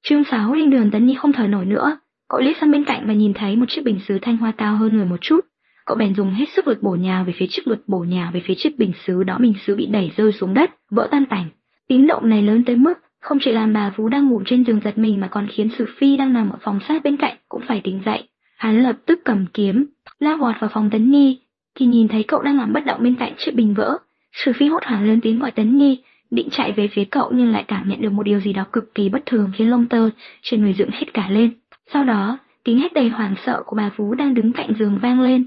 Chương 6, lên đường Tấn Nhi không thở nổi nữa. Cậu liếc sang bên cạnh và nhìn thấy một chiếc bình sứ thanh hoa cao hơn người một chút. Cậu bèn dùng hết sức lực bổ nhào về phía chiếc bình sứ đó. Bình sứ bị đẩy rơi xuống đất, vỡ tan tành. Tiếng động này lớn tới mức không chỉ làm bà vú đang ngủ trên giường giật mình mà còn khiến Sử Phi đang nằm ở phòng sát bên cạnh cũng phải tỉnh dậy. Hắn lập tức cầm kiếm, lao vọt vào phòng Tấn Nhi, thì nhìn thấy cậu đang nằm bất động bên cạnh chiếc bình vỡ. Sử Phi hốt hoảng lớn tiếng gọi Tấn Nhi, định chạy về phía cậu nhưng lại cảm nhận được một điều gì đó cực kỳ bất thường khiến lông tơ trên người dựng hết cả lên. Sau đó, tiếng hét đầy hoảng sợ của bà vú đang đứng cạnh giường vang lên.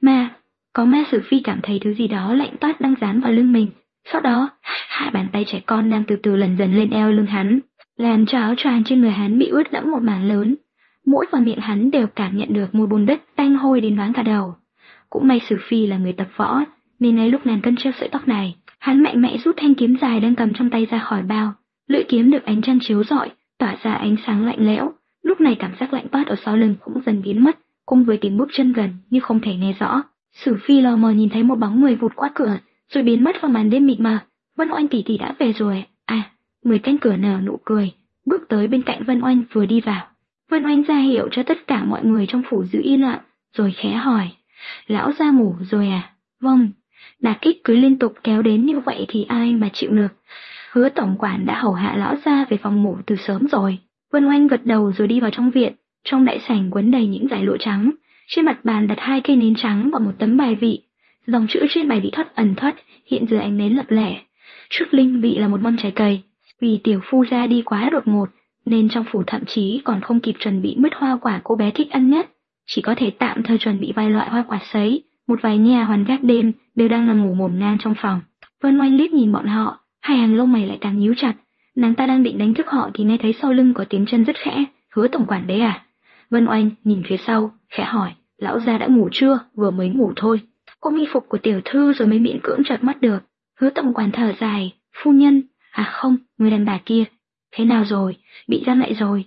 Có ma! Sử Phi cảm thấy thứ gì đó lạnh toát đang dán vào lưng mình. Sau đó, hai bàn tay trẻ con đang từ từ lần dần lên eo lưng hắn, làm cho áo choàng trên người hắn bị ướt đẫm một mảng lớn. Mũi và miệng hắn đều cảm nhận được mùi bùn đất tanh hôi đến loáng cả đầu. Cũng may Sử Phi là người tập võ, nên ngay lúc nàng cân treo sợi tóc này, hắn mạnh mẽ rút thanh kiếm dài đang cầm trong tay ra khỏi bao. Lưỡi kiếm được ánh trăng chiếu rọi, tỏa ra ánh sáng lạnh lẽo. Lúc này cảm giác lạnh toát ở sau lưng cũng dần biến mất, cùng với tiếng bước chân gần như không thể nghe rõ. Sử Phi lờ mờ nhìn thấy một bóng người vụt qua cửa, rồi biến mất vào màn đêm mịt mờ. Vân Oanh tỷ tỷ đã về rồi. Người canh cửa nở nụ cười, bước tới bên cạnh Vân Oanh vừa đi vào. Vân Oanh ra hiệu cho tất cả mọi người trong phủ giữ yên lặng, rồi khẽ hỏi: Lão gia ngủ rồi à? Vâng. Đả kích cứ liên tục kéo đến như vậy thì ai mà chịu được. Hứa tổng quản đã hầu hạ lão gia về phòng ngủ từ sớm rồi. Vân Oanh gật đầu rồi đi vào trong viện. Trong đại sảnh quấn đầy những dải lụa trắng, trên mặt bàn đặt 2 cây nến trắng và một tấm bài vị. Dòng chữ trên bài vị thoắt ẩn thoắt hiện dưới ánh nến lập lẻ. Trước linh vị là một mâm trái cây. Vì tiểu phu ra đi quá đột ngột, nên trong phủ thậm chí còn không kịp chuẩn bị mứt hoa quả cô bé thích ăn nhất, chỉ có thể tạm thời chuẩn bị vài loại hoa quả sấy. Một vài nhà hoàn gác đêm đều đang nằm ngủ ngổn ngang trong phòng. Vân Oanh liếc nhìn bọn họ, hai hàng lông mày lại càng nhíu chặt. Nàng ta đang định đánh thức họ thì nghe thấy sau lưng có tiếng chân rất khẽ. Hứa tổng quản đấy à? Vân Oanh nhìn phía sau, khẽ hỏi: Lão gia đã ngủ chưa? Vừa mới ngủ thôi. Cô y phục của tiểu thư rồi mới miễn cưỡng chợp mắt được. Hứa tổng quản thở dài: Phu nhân. Không, người đàn bà kia. Thế nào rồi? Bị giam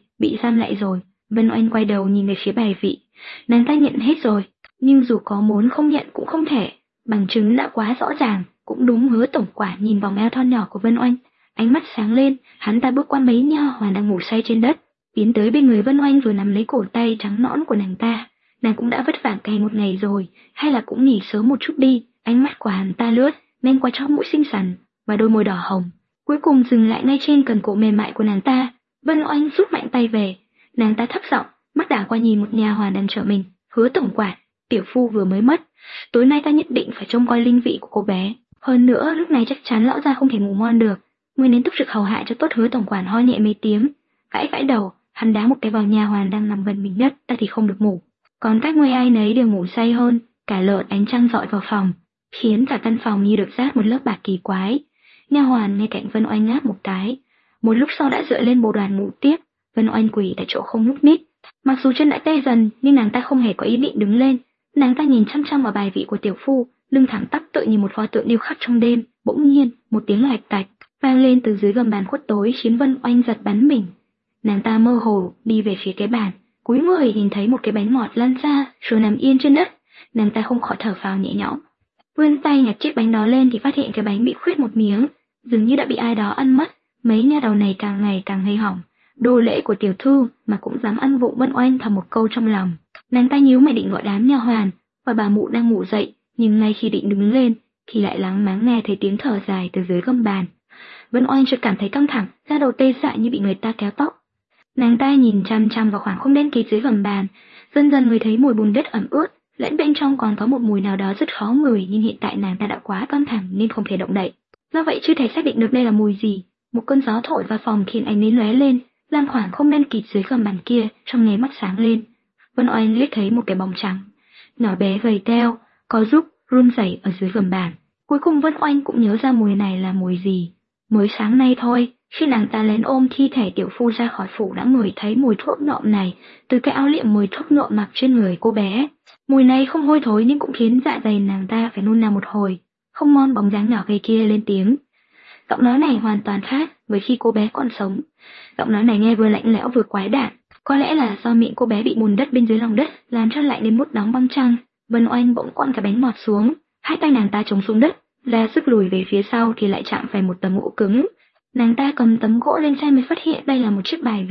lại rồi. Vân Oanh quay đầu nhìn về phía bài vị. Nàng ta nhận hết rồi, nhưng dù có muốn không nhận cũng không thể. Bằng chứng đã quá rõ ràng. Cũng đúng. Hứa tổng quản nhìn vòng eo thon nhỏ của Vân Oanh, ánh mắt sáng lên. Hắn ta bước qua mấy nha hoàn đang ngủ say trên đất, tiến tới bên người Vân Oanh rồi nắm lấy cổ tay trắng nõn của nàng ta. Nàng cũng đã vất vả cày một ngày rồi, hay là cũng nghỉ sớm một chút đi. Ánh mắt của hắn ta lướt men qua chóp mũi xinh xắn và đôi môi đỏ hồng, cuối cùng dừng lại ngay trên cần cổ mềm mại của nàng ta. Vân Oanh rút mạnh tay về. Nàng ta thấp giọng, mắt đảo qua nhìn một nha hoàn đang chờ mình. Hứa tổng quản, tiểu phu vừa mới mất, tối nay ta nhất định phải trông coi linh vị của cô bé. Hơn nữa lúc này chắc chắn lão gia không thể ngủ ngon được, ngươi nên túc trực hầu hạ cho tốt. Hứa tổng quản ho nhẹ mấy tiếng, gãi đầu, hắn đá một cái vào nha hoàn đang nằm gần mình nhất. Ta thì không được ngủ, còn các ngươi ai nấy đều ngủ say hơn. Cả lợn ánh trăng dọi vào phòng, khiến cả căn phòng như được dát một lớp bạc kỳ quái. Nha hoàn ngay cạnh Vân Oanh ngáp một cái, một lúc sau đã dựa lên bồ đoàn ngủ tiếp. Vân Oanh quỳ tại chỗ không nhúc nhích. Mặc dù chân đã tê dần nhưng nàng ta không hề có ý định đứng lên. Nàng ta nhìn chăm chăm vào bài vị của tiểu phu, lưng thẳng tắp tựa như một pho tượng điêu khắc trong đêm. Bỗng nhiên một tiếng lạch tạch vang lên từ dưới gầm bàn khuất tối, khiến Vân Oanh giật bắn mình. Nàng ta mơ hồ đi về phía cái bàn, cúi người nhìn thấy một cái bánh ngọt lăn ra rồi nằm yên trên đất. Nàng ta không khỏi thở phào nhẹ nhõm, vươn tay nhặt chiếc bánh đó lên thì phát hiện cái bánh bị khuyết một miếng, dường như đã bị ai đó ăn mất. Mấy nha đầu này càng ngày càng hay hỏng, đồ lễ của tiểu thư mà cũng dám ăn vụng. Vân Oanh thầm một câu trong lòng. Nàng ta nhíu mày định gọi đám nha hoàn và bà mụ đang ngủ dậy, nhưng ngay khi định đứng lên thì lại lắng máng nghe thấy tiếng thở dài từ dưới gầm bàn. Vân Oanh chợt cảm thấy căng thẳng, da đầu tê dại như bị người ta kéo tóc. Nàng ta nhìn chăm chăm vào khoảng không đen kịt dưới gầm bàn, dần dần người thấy mùi bùn đất ẩm ướt, lẫn bên trong còn có một mùi nào đó rất khó ngửi, nhưng hiện tại nàng ta đã quá căng thẳng nên không thể động đậy. Do vậy chưa thể xác định được đây là mùi gì. Một cơn gió thổi vào phòng khiến ánh nến lóe lên, làm khoảng không đen kịt dưới gầm bàn kia trong nháy mắt sáng lên. Vân Oanh liếc thấy một cái bóng trắng, nhỏ bé gầy teo, có giúp run rẩy ở dưới gầm bàn. Cuối cùng Vân Oanh cũng nhớ ra mùi này là mùi gì. Mới sáng nay thôi, khi nàng ta lén ôm thi thể tiểu phu ra khỏi phủ đã ngửi thấy mùi thuốc nhuộm này từ cái áo liệm mùi thuốc nhuộm mặc trên người cô bé. Mùi này không hôi thối nhưng cũng khiến dạ dày nàng ta phải nôn nao một hồi. Không mon bóng dáng nhỏ gầy kia lên tiếng. Giọng nói này hoàn toàn khác với khi cô bé còn sống. Giọng nói này nghe vừa lạnh lẽo vừa quái đản. Có lẽ là do miệng cô bé bị bùn đất bên dưới lòng đất làm cho lạnh đến mức đóng băng chăng. Vân Oanh bỗng quăng cái bánh ngọt xuống, hai tay nàng ta chống xuống đất, ra sức lùi về phía sau thì lại chạm phải một tấm gỗ cứng. Nàng ta cầm tấm gỗ lên xem mới phát hiện đây là một chiếc bài vị.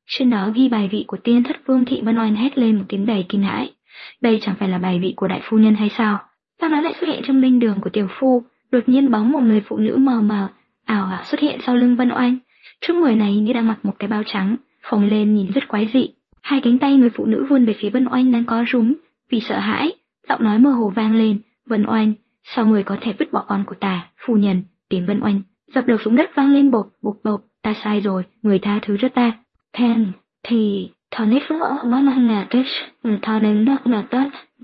Trên đó ghi bài vị của tiên thất vương thị Vân Oanh hét lên một tiếng đầy kinh hãi. Đây chẳng phải là bài vị của đại phu nhân hay sao? Sao nó lại xuất hiện trong linh đường của tiểu phu? Đột nhiên bóng một người phụ nữ mờ mờ, ảo ảo xuất hiện sau lưng Vân Oanh. Trước người này như đang mặc một cái bao trắng, phồng lên nhìn rất quái dị. Hai cánh tay người phụ nữ vươn về phía Vân Oanh đang co rúm, vì sợ hãi, giọng nói mơ hồ vang lên, "Vân Oanh, sao người có thể vứt bỏ con của ta, phu nhân?" Tiếng Vân Oanh dập đầu xuống đất vang lên bột bột bột, "Ta sai rồi, người tha thứ cho ta." Pen thì thọ nếp vỡ nó là tết, thọ đến đó là tết.